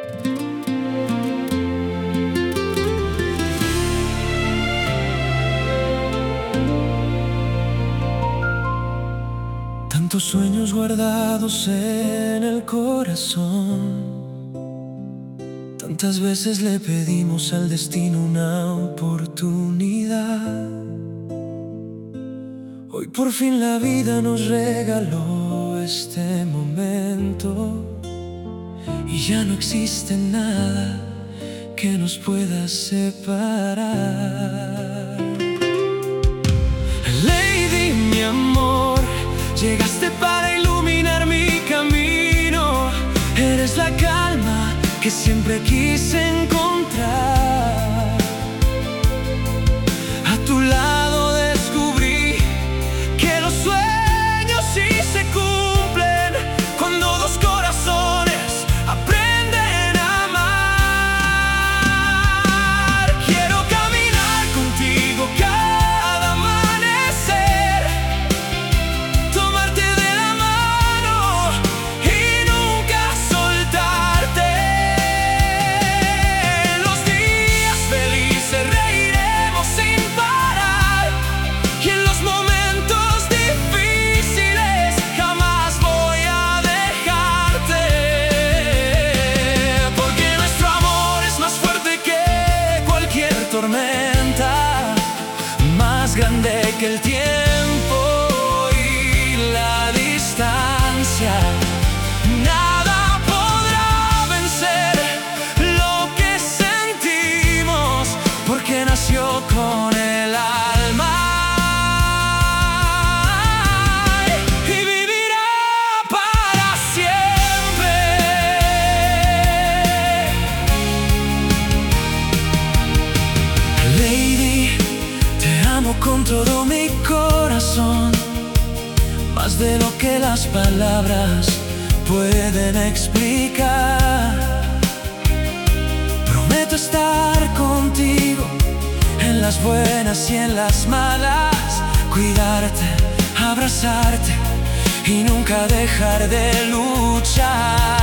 Tantos sueños guardados en el corazón, tantas veces le pedimos al destino una oportunidad. Hoy por fin la vida nos regaló este momento y ya no existe nada que nos pueda separar. Lady, mi amor, llegaste para iluminar mi camino. Eres la calma que siempre quise encontrar. A tu lado descubrí que los sueños sí se cumplen cuando dos corazones aprenden a amar. Quiero caminar contigo cada amanecer, tomarte de la mano y nunca soltarte. Los días felices reiremos sin parar, y en los momentos difíciles jamás voy a dejarte. Porque nuestro amor es más fuerte que cualquier tormenta, más grande que el tiempo y la distancia. Nada podrá vencer lo que sentimos, porque nació con el alma y vivirá para siempre. Lady, te amo con todo mi corazón, más de lo que las palabras pueden explicar. Prometo estar contigo en las buenas y en las malas, cuidarte, abrazarte y nunca dejar de luchar.